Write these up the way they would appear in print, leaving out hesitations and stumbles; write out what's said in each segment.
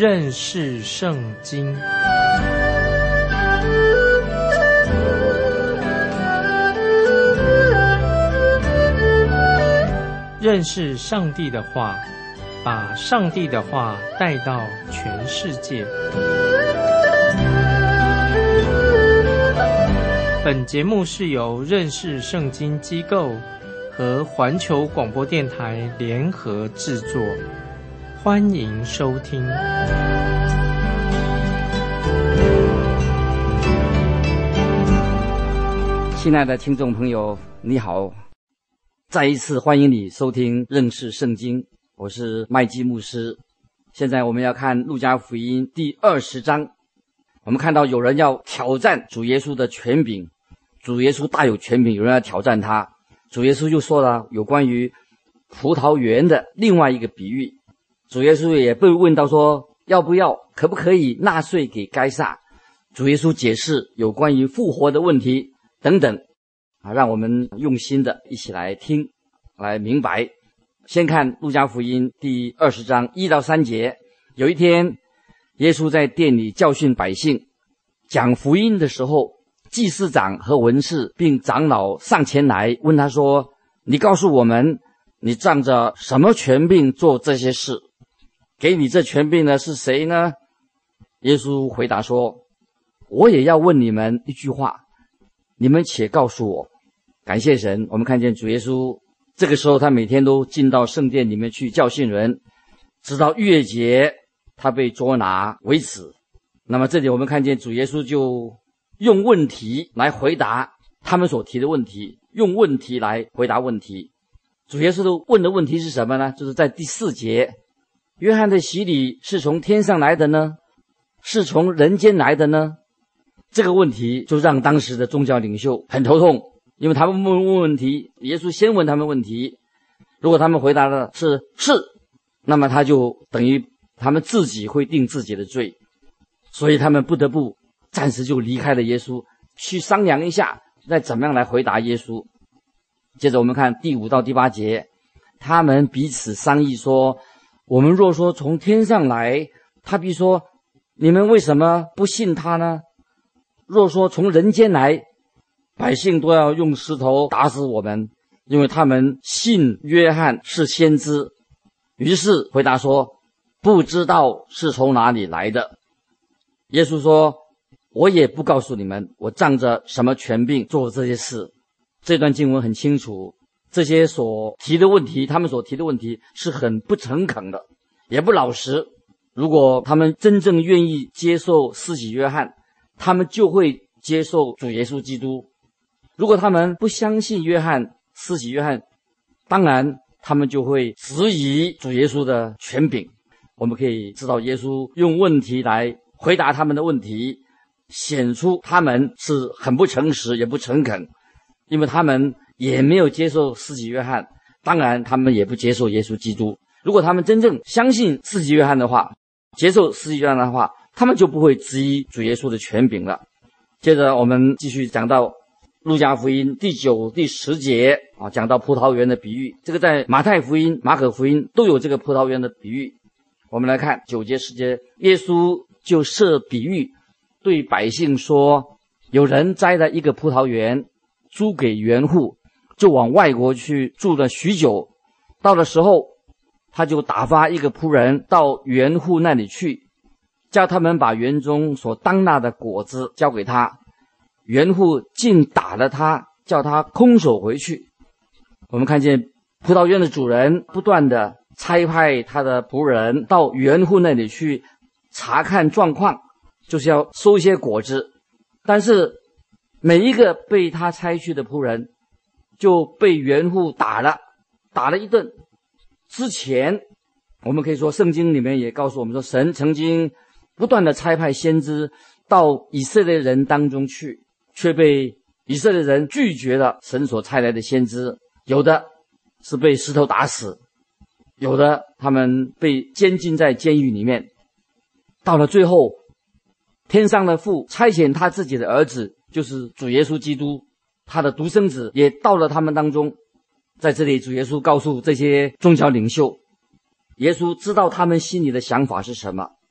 认识圣经。认识上帝的话，把上帝的话带到全世界。本节目是由认识圣经机构和环球广播电台联合制作，欢迎收听。 亲爱的听众朋友，你好，再一次欢迎你收听认识圣经，我是麦基牧师。现在我们要看路加福音第20章，我们看到有人要挑战主耶稣的权柄，主耶稣大有权柄，有人要挑战他。主耶稣就说了有关于葡萄园的另外一个比喻，主耶稣也被问到说要不要可不可以纳税给该撒，主耶稣解释有关于复活的问题等等让我们用心的一起来听来明白。先看路加福音第20章1到3节。有一天，耶稣在殿里教训百姓，讲福音的时候，祭司长和文士并长老上前来问他说，你告诉我们，你仗着什么权柄做这些事？给你这权柄的是谁呢？耶稣回答说，我也要问你们一句话，你们且告诉我。感谢神，我们看见主耶稣这个时候他每天都进到圣殿里面去教训人，直到逾越节他被捉拿为止。那么这里我们看见主耶稣就用问题来回答他们所提的问题，用问题来回答问题。主耶稣问的问题是什么呢？就是在第4节，约翰的洗礼是从天上来的呢，是从人间来的呢？这个问题就让当时的宗教领袖很头痛，因为他们问问题，耶稣先问他们问题，如果他们回答的是，那么他就等于他们自己会定自己的罪，所以他们不得不暂时就离开了耶稣，去商量一下再怎么样来回答耶稣。接着我们看第5到第8节，他们彼此商议说，我们若说从天上来，他必说，你们为什么不信他呢？若说从人间来，百姓都要用石头打死我们，因为他们信约翰是先知。于是回答说，不知道是从哪里来的。耶稣说，我也不告诉你们，我仗着什么权柄做这些事。这段经文很清楚，这些所提的问题，他们所提的问题是很不诚恳的，也不老实。如果他们真正愿意接受施洗约翰，他们就会接受主耶稣基督。如果他们不相信约翰，施洗约翰，当然他们就会质疑主耶稣的权柄。我们可以知道耶稣用问题来回答他们的问题，显出他们是很不诚实也不诚恳，因为他们也没有接受施洗约翰，当然他们也不接受耶稣基督。如果他们真正相信施洗约翰的话，接受施洗约翰的话，他们就不会质疑主耶稣的权柄了。接着我们继续讲到路加福音第9、第10节讲到葡萄园的比喻，这个在马太福音、马可福音都有这个葡萄园的比喻。我们来看9节、10节，耶稣就设比喻对百姓说，有人栽了一个葡萄园，租给园户，就往外国去住了许久。到了时候，他就打发一个仆人到园户那里去，叫他们把园中所当纳的果子交给他。园户竟打了他，叫他空手回去。我们看见葡萄园的主人不断的差派他的仆人到园户那里去查看状况，就是要收一些果子。但是每一个被他差去的仆人就被园户打了一顿。之前我们可以说圣经里面也告诉我们说，神曾经不断的差派先知到以色列人当中去，却被以色列人拒绝了神所差来的先知，有的是被石头打死，有的他们被监禁在监狱里面。到了最后，天上的父差遣他自己的儿子，就是主耶稣基督，他的独生子也到了他们当中。在这里主耶稣告诉这些宗教领袖，耶稣知道他们心里的想法是什么，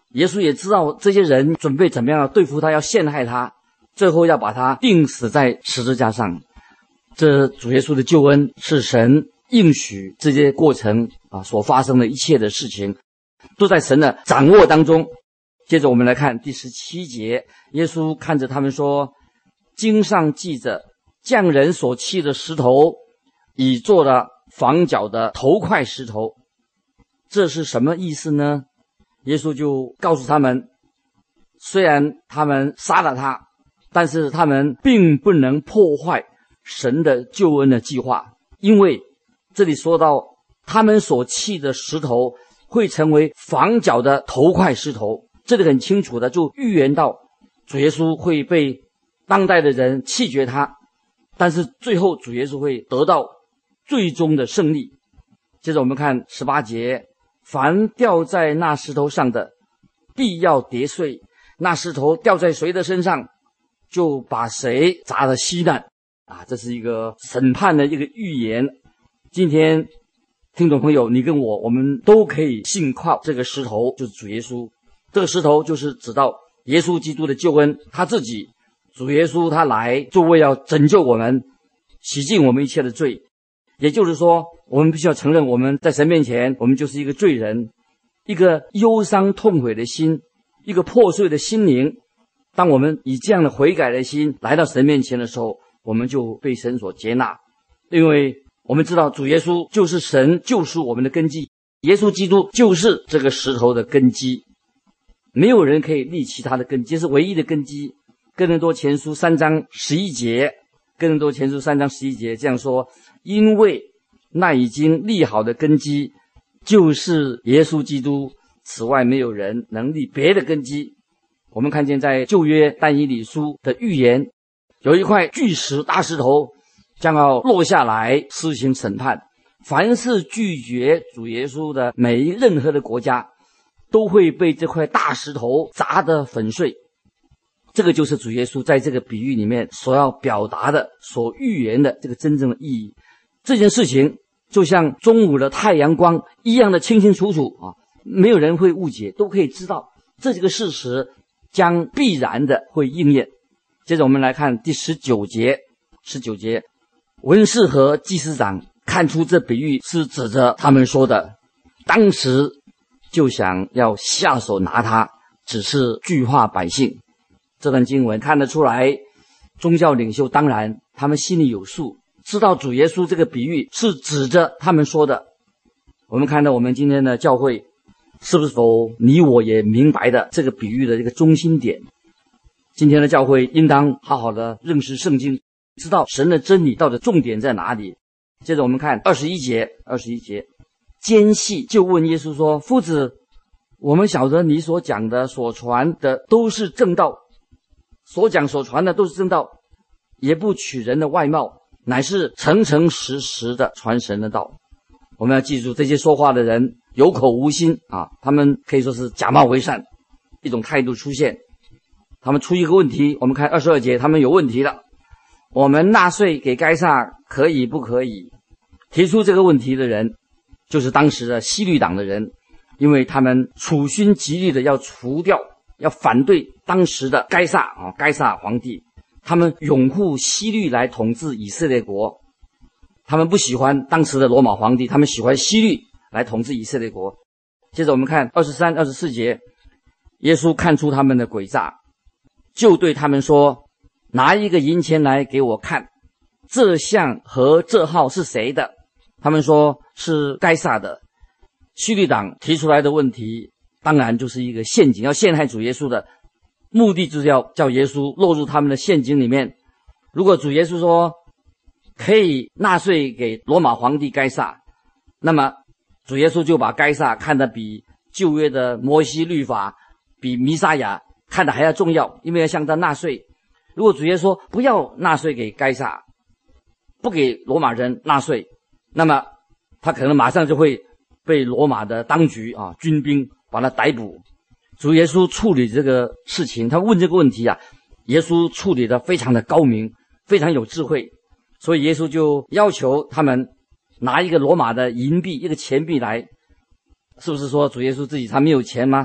耶稣也知道这些人准备怎么样对付他，要陷害他，最后要把他钉死在十字架上。这主耶稣的救恩是神应许这些过程所发生的一切的事情都在神的掌握当中。接着我们来看第17节，耶稣看着他们说，经上记着匠人所砌的石头已做了房角的头块石头，这是什么意思呢？耶稣就告诉他们，虽然他们杀了他，但是他们并不能破坏神的救恩的计划，因为这里说到他们所砌的石头会成为房角的头块石头，这里很清楚的就预言到主耶稣会被当代的人弃绝他，但是最后主耶稣会得到最终的胜利。接着我们看18节，凡掉在那石头上的必要跌碎，那石头掉在谁的身上，就把谁砸得稀烂这是一个审判的一个预言。今天听众朋友，你跟我们都可以信靠这个石头，就是主耶稣。这个石头就是指到耶稣基督的救恩，他自己主耶稣他来就为要拯救我们，洗净我们一切的罪。也就是说，我们必须要承认我们在神面前我们就是一个罪人，一个忧伤痛悔的心，一个破碎的心灵。当我们以这样的悔改的心来到神面前的时候，我们就被神所接纳，因为我们知道主耶稣就是神救赎我们的根基，耶稣基督就是这个石头的根基，没有人可以立其他的根基，是唯一的根基。哥林多前书3章11节，哥林多前书3章11节这样说，因为那已经立好的根基就是耶稣基督，此外没有人能立别的根基。我们看见在旧约但以理书的预言，有一块巨石大石头将要落下来施行审判，凡是拒绝主耶稣的任何的国家都会被这块大石头砸得粉碎。这个就是主耶稣在这个比喻里面所要表达的，所预言的这个真正的意义。这件事情就像中午的太阳光一样的清清楚楚没有人会误解，都可以知道这个事实将必然的会应验。接着我们来看第19节，文士和祭司长看出这比喻是指着他们说的，当时就想要下手拿他，只是惧怕百姓。这段经文看得出来，宗教领袖当然他们心里有数，知道主耶稣这个比喻是指着他们说的。我们看到我们今天的教会是否你我也明白的这个比喻的这个中心点。今天的教会应当好好的认识圣经，知道神的真理到底重点在哪里。接着我们看21节，奸细就问耶稣说，夫子，我们晓得你所讲的所传的都是正道，所传的都是正道，也不取人的外貌，乃是诚诚实实的传神的道。我们要记住，这些说话的人有口无心他们可以说是假冒为善，一种态度出现。他们出一个问题，我们看22节，他们有问题了，我们纳税给该撒可以不可以？提出这个问题的人就是当时的希律党的人，因为他们处心积虑的要除掉，要反对当时的该撒皇帝，他们拥护希律来统治以色列国，他们不喜欢当时的罗马皇帝，他们喜欢希律来统治以色列国。接着我们看23、24节，耶稣看出他们的诡诈，就对他们说，拿一个银钱来给我看，这像和这号是谁的？他们说是该撒的。希律党提出来的问题当然就是一个陷阱，要陷害主耶稣的目的就是要叫耶稣落入他们的陷阱里面。如果主耶稣说可以纳税给罗马皇帝该撒，那么主耶稣就把该撒看得比旧约的摩西律法，比弥撒亚看得还要重要，因为要向他纳税。如果主耶稣说不要纳税给该撒，不给罗马人纳税，那么他可能马上就会被罗马的当局军兵把他逮捕。主耶稣处理这个事情，他问这个问题耶稣处理得非常的高明，非常有智慧。所以耶稣就要求他们拿一个罗马的银币，一个钱币来。是不是说主耶稣自己他没有钱吗？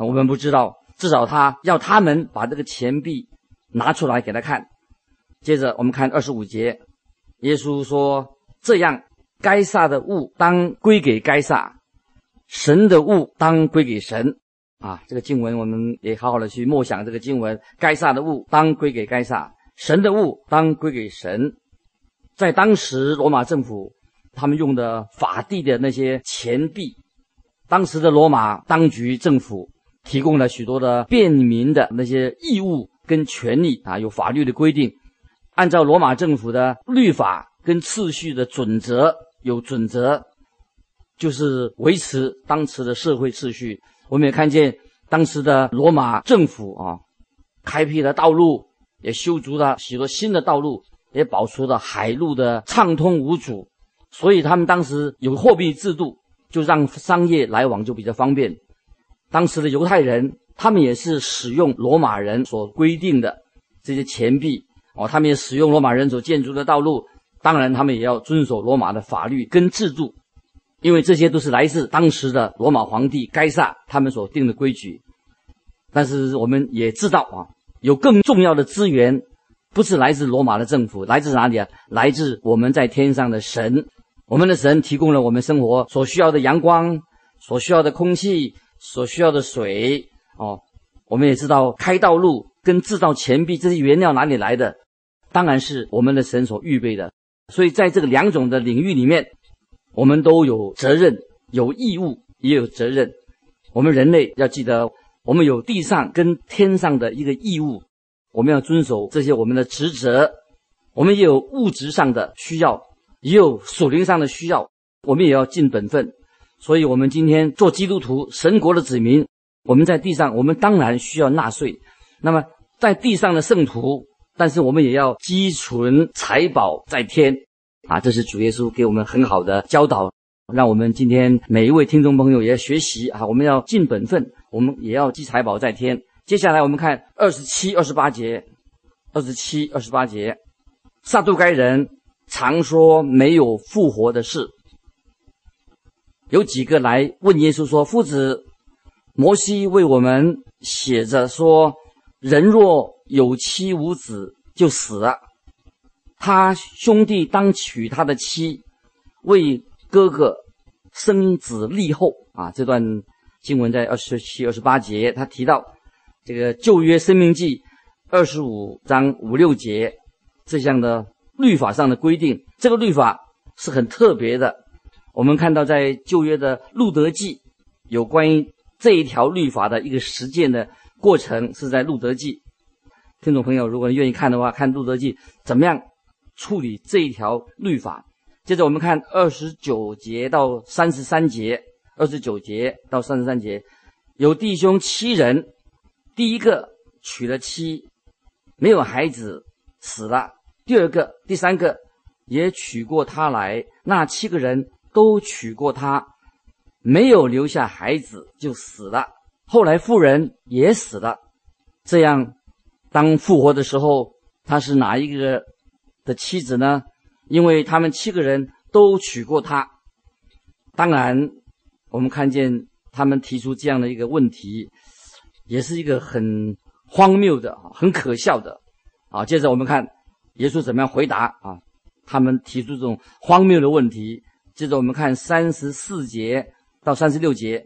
我们不知道，至少他要他们把这个钱币拿出来给他看。接着我们看25节，耶稣说，这样该撒的物当归给该撒，神的物当归给神。这个经文我们也好好的去默想这个经文，该撒的物当归给该撒，神的物当归给神。在当时罗马政府他们用的法定的那些钱币，当时的罗马当局政府提供了许多的便民的那些义务跟权利有法律的规定，按照罗马政府的律法跟次序的准则，就是维持当时的社会秩序。我们也看见当时的罗马政府开辟了道路，也修筑了许多新的道路，也保持了海路的畅通无阻，所以他们当时有货币制度，就让商业来往就比较方便。当时的犹太人他们也是使用罗马人所规定的这些钱币他们也使用罗马人所建筑的道路，当然他们也要遵守罗马的法律跟制度，因为这些都是来自当时的罗马皇帝该撒他们所定的规矩。但是我们也知道有更重要的资源，不是来自罗马的政府，来自哪里来自我们在天上的神。我们的神提供了我们生活所需要的阳光，所需要的空气，所需要的水我们也知道开道路跟制造钱币这些原料哪里来的，当然是我们的神所预备的。所以在这个两种的领域里面，我们都有责任，有义务，也有责任。我们人类要记得，我们有地上跟天上的一个义务，我们要遵守这些我们的职责。我们也有物质上的需要，也有属灵上的需要，我们也要尽本分。所以我们今天做基督徒，神国的子民，我们在地上，我们当然需要纳税。那么在地上的圣徒，但是我们也要积存财宝在天这是主耶稣给我们很好的教导，让我们今天每一位听众朋友也要学习我们要尽本分，我们也要积财宝在天。接下来我们看27、28节。27、28节，撒杜该人常说没有复活的事。有几个来问耶稣说，夫子，摩西为我们写着说，人若有妻无子就死了，他兄弟当娶他的妻，为哥哥生子立后这段经文在27、28节，他提到这个旧约申命记25章5、6节这项的律法上的规定。这个律法是很特别的，我们看到在旧约的路德记有关于这一条律法的一个实践的过程，是在路德记。听众朋友如果愿意看的话，看路德记怎么样处理这一条律法。接着我们看29节到33节，29节到33节，有弟兄7人，第一个娶了妻，没有孩子，死了；第二个、第三个也娶过她来，那7个人都娶过她，没有留下孩子就死了。后来妇人也死了。这样当复活的时候，他是哪一个的妻子呢？因为他们7个人都娶过她。当然我们看见他们提出这样的一个问题，也是一个很荒谬的、很可笑的接着我们看耶稣怎么样回答他们提出这种荒谬的问题。接着我们看34节到36节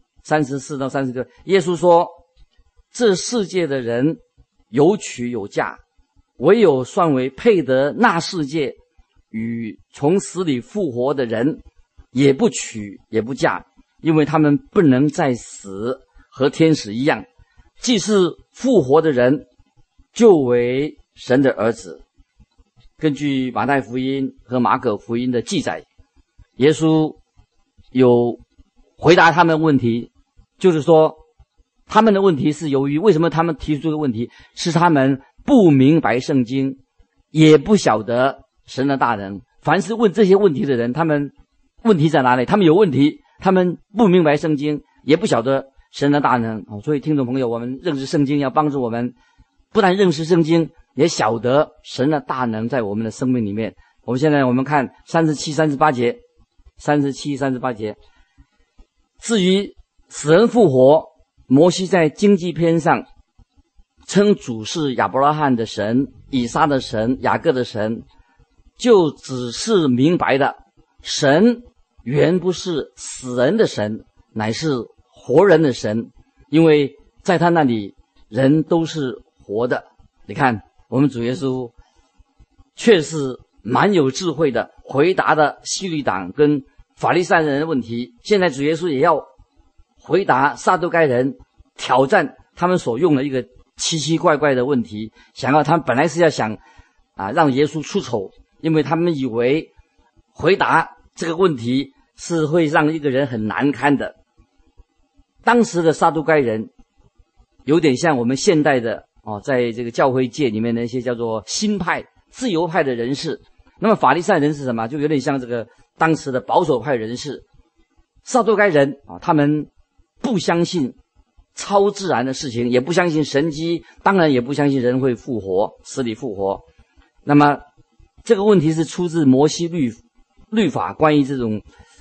，34到36，耶稣说，这世界的人有娶有嫁，唯有算为配得那世界与从死里复活的人，也不娶也不嫁，因为他们不能再死，和天使一样。既是复活的人，就为神的儿子。根据马太福音和马可福音的记载，耶稣有回答他们问题，就是说他们的问题是由于为什么他们提出这个问题，是他们不明白圣经，也不晓得神的大能。凡是问这些问题的人，他们问题在哪里？他们有问题，他们不明白圣经，也不晓得神的大能所以听众朋友，我们认识圣经要帮助我们不但认识圣经，也晓得神的大能在我们的生命里面。我们看37、38节，37、38节。至于死人复活， 摩西在经济篇上称主是亚伯拉罕的神、以撒的神、雅各的神，就只是明白的，神原不是死人的神，乃是活人的神，因为在他那里人都是活的。你看我们主耶稣确实蛮有智慧的，回答的希律党跟法利赛人的问题。现在主耶稣也要回答撒都该人，挑战他们所用的一个奇奇怪怪的问题，想要他们本来是要想让耶稣出丑，因为他们以为回答这个问题是会让一个人很难堪的。当时的撒都该人有点像我们现代的在这个教会界里面的一些叫做新派、自由派的人士。那么法利赛人是什么？就有点像这个当时的保守派人士。撒都该人他们不相信超自然的事情，也不相信神迹，当然也不相信人会复活，死里复活。那么这个问题是出自摩西律法，关于这种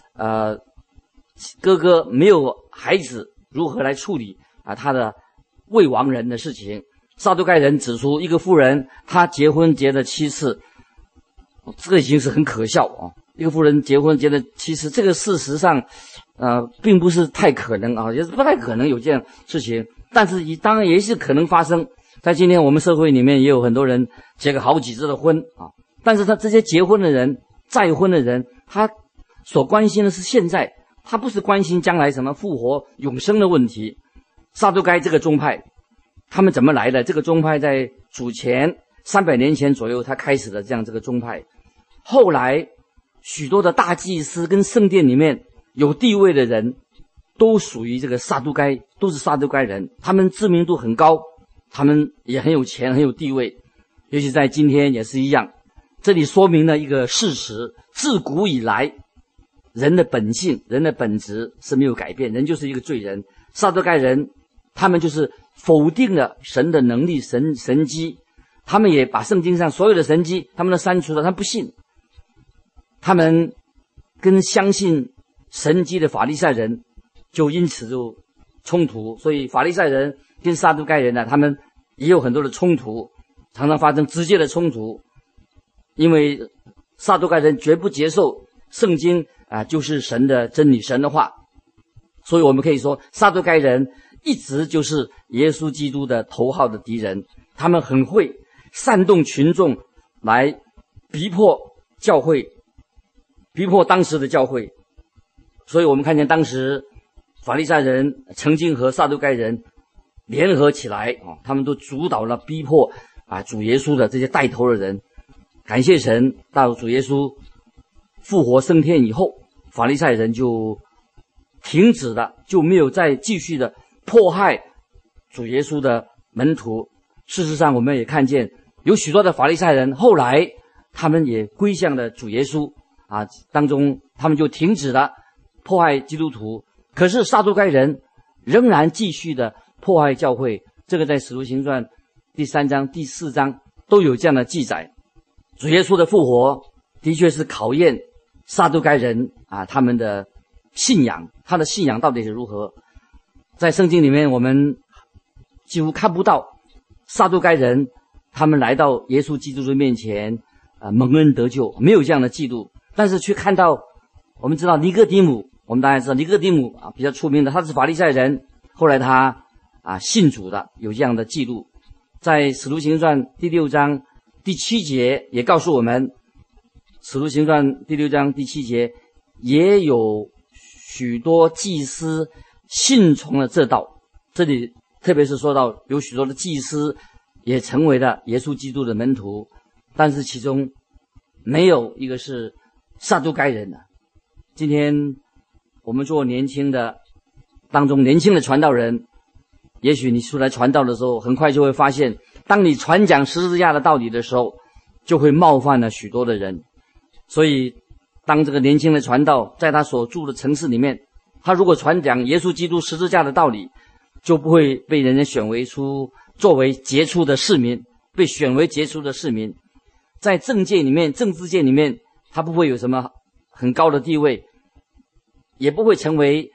哥哥没有孩子如何来处理他的未亡人的事情。撒都该人指出，一个妇人她结婚结了7次，这个已经是很可笑一个妇人结婚结了7次，这个事实上并不是太可能也是不太可能有这样事情，但是当然也是可能发生。在今天我们社会里面也有很多人结个好几次的婚但是他这些结婚的人、再婚的人，他所关心的是现在，他不是关心将来什么复活永生的问题。撒都该这个宗派他们怎么来的？这个宗派在主前300年前左右他开始的这个宗派，后来许多的大祭司跟圣殿里面有地位的人都属于这个撒都该，都是撒都该人，他们知名度很高，他们也很有钱，很有地位，尤其在今天也是一样。这里说明了一个事实，自古以来人的本性、人的本质是没有改变，人就是一个罪人。撒都该人他们就是否定了神的能力、神迹，他们也把圣经上所有的神迹他们都删除了，他们不信。他们跟相信神迹的法利赛人就因此就冲突，所以法利赛人跟撒都该人他们也有很多的冲突，常常发生直接的冲突。因为撒都该人绝不接受圣经就是神的真理、神的话，所以我们可以说撒都该人一直就是耶稣基督的头号的敌人，他们很会煽动群众来逼迫教会，逼迫当时的教会。所以我们看见当时法利赛人曾经和撒都该人联合起来他们都主导了逼迫主耶稣的这些带头的人。感谢神，到主耶稣复活升天以后，法利赛人就停止了，就没有再继续的迫害主耶稣的门徒。事实上我们也看见有许多的法利赛人后来他们也归向了主耶稣当中他们就停止了迫害基督徒。可是撒都该人仍然继续的迫害教会，这个在使徒行传第3章、第4章都有这样的记载。主耶稣的复活的确是考验撒都该人他们的信仰，他的信仰到底是如何。在圣经里面我们几乎看不到撒都该人他们来到耶稣基督的面前蒙恩得救，没有这样的记录。但是却看到，我们知道尼哥底母，我们当然知道尼哥底母比较出名的，他是法利赛人，后来他信主的，有这样的记录。在使徒行传第6章第7节也告诉我们，使徒行传第6章第7节也有许多祭司信从了这道。这里特别是说到有许多的祭司也成为了耶稣基督的门徒，但是其中没有一个是撒都该人的。今天我们做年轻的当中，年轻的传道人，也许你出来传道的时候，很快就会发现，当你传讲十字架的道理的时候，就会冒犯了许多的人。所以当这个年轻的传道在他所住的城市里面，他如果传讲耶稣基督十字架的道理，就不会被人家选为作为杰出的市民，被选为杰出的市民。在政界里面、政治界里面，他不会有什么很高的地位，也不会成为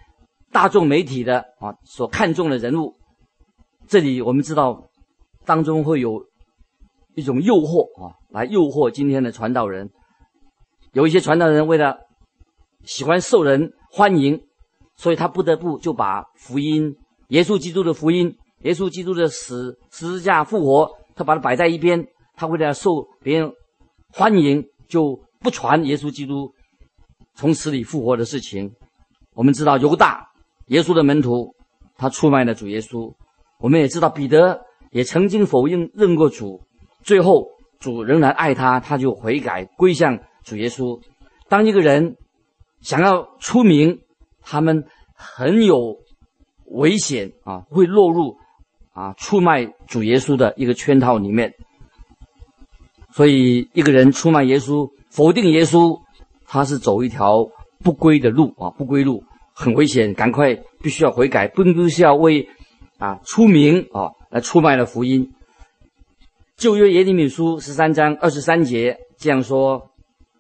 大众媒体的所看重的人物。这里我们知道当中会有一种诱惑来诱惑今天的传道人。有一些传道人为了喜欢受人欢迎，所以他不得不就把福音，耶稣基督的福音，耶稣基督的死、十字架、复活，他把它摆在一边。他为了受别人欢迎，就不传耶稣基督从死里复活的事情。我们知道犹大，耶稣的门徒，他出卖了主耶稣。我们也知道彼得也曾经否认过主，最后主仍然爱他，他就悔改归向主耶稣。当一个人想要出名，他们很有危险会落入出卖主耶稣的一个圈套里面。所以一个人出卖耶稣，否定耶稣，他是走一条不归的路不归路，很危险，赶快必须要悔改，不是要为出名来出卖了福音。旧约耶利米书13章23节这样说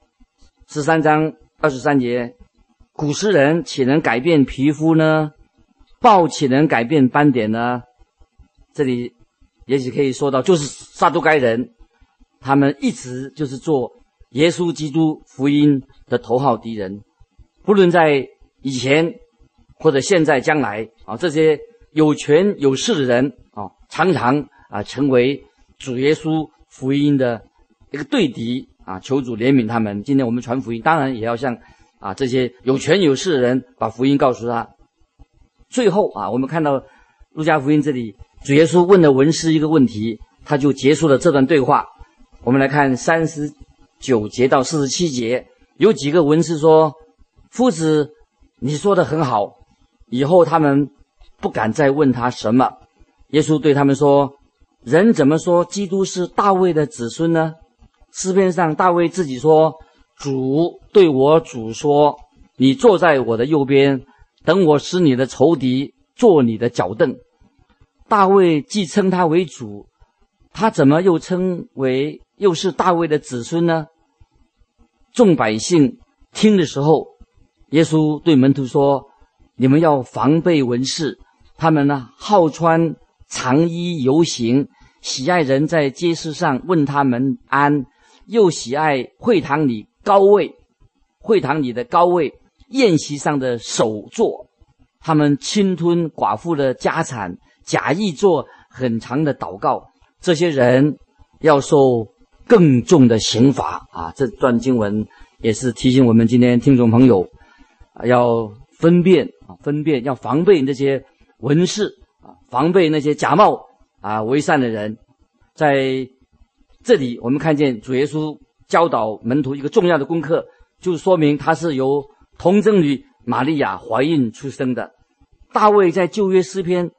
，13章23节，古时人岂能改变皮肤呢？豹岂能改变斑点呢？这里也许可以说到，就是撒都该人，他们一直就是做耶稣基督福音的头号敌人。不论在以前或者现在将来这些有权有势的人常常成为主耶稣福音的一个对敌求主怜悯他们。今天我们传福音，当然也要向这些有权有势的人把福音告诉他。最后我们看到路加福音这里，主耶稣问了文士一个问题，他就结束了这段对话。我们来看39节到47节，有几个文士说：夫子，你说得很好。以后他们不敢再问他什么。耶稣对他们说：人怎么说基督是大卫的子孙呢？诗篇上大卫自己说：主对我主说，你坐在我的右边，等我使你的仇敌坐你的脚凳。大卫既称他为主，他怎么又是大卫的子孙呢？众百姓听的时候，耶稣对门徒说：你们要防备文士，他们好穿长衣游行，喜爱人在街市上问他们安，又喜爱会堂里的高位，宴席上的首座。他们侵吞寡妇的家产，假意做很长的祷告。这些人要受更重的刑罚这段经文也是提醒我们今天听众朋友要分辨，要防备那些文士防备那些假冒为善的人。在这里我们看见主耶稣教导门徒一个重要的功课，就是说明他是由童贞女玛利亚怀孕出生的。大卫在旧约诗篇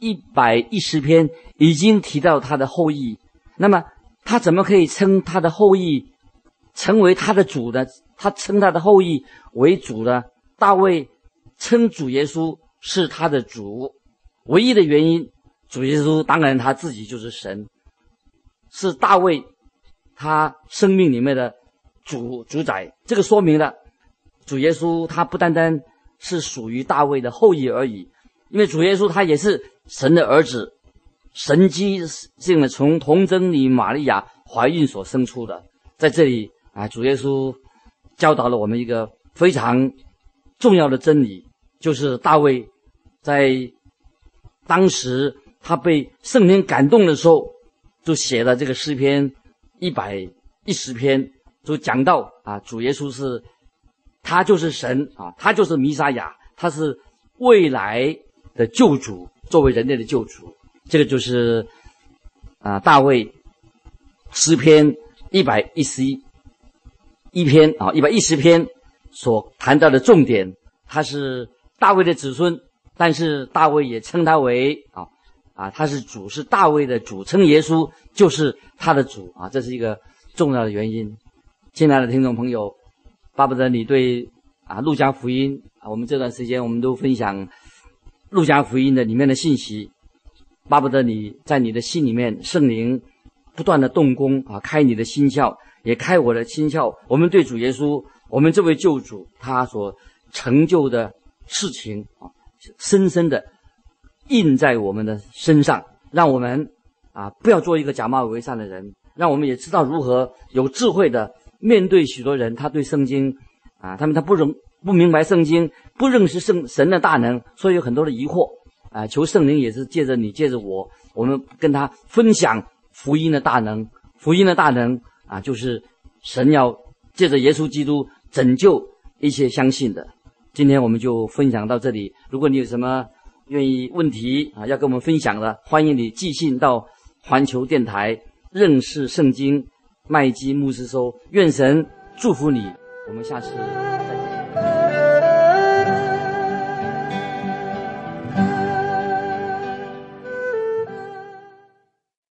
110篇已经提到他的后裔，那么他怎么可以称他的后裔成为他的主呢？他称他的后裔为主呢？大卫称主耶稣是他的主，唯一的原因，主耶稣当然他自己就是神，是大卫他生命里面的主宰。这个说明了主耶稣他不单单是属于大卫的后裔而已，因为主耶稣他也是神的儿子，神迹性的从童贞女玛利亚怀孕所生出的。在这里主耶稣教导了我们一个非常重要的真理，就是大卫在当时他被圣灵感动的时候，就写了这个诗篇110篇，就讲到主耶稣他就是神他就是弥撒亚，他是未来的救主，作为人类的救主。这个就是大卫诗篇110篇所谈到的重点。他是大卫的子孙，但是大卫也称他为他是主，是大卫的主，称耶稣就是他的主这是一个重要的原因。亲爱的听众朋友，巴不得你对路加福音我们这段时间我们都分享路加福音的里面的信息，巴不得你在你的心里面圣灵不断的动工开你的心窍，也开我的心窍。我们对主耶稣，我们这位救主他所成就的事情深深的印在我们的身上，让我们不要做一个假冒伪善的人，让我们也知道如何有智慧的面对许多人，他对圣经他不明白圣经，不认识神的大能，所以有很多的疑惑求圣灵也是借着你借着我们跟他分享福音的大能。福音的大能就是神要借着耶稣基督拯救一切相信的。今天我们就分享到这里，如果你有什么愿意问题要跟我们分享的，欢迎你寄信到环球电台认识圣经麦基牧师收。愿神祝福你，我们下次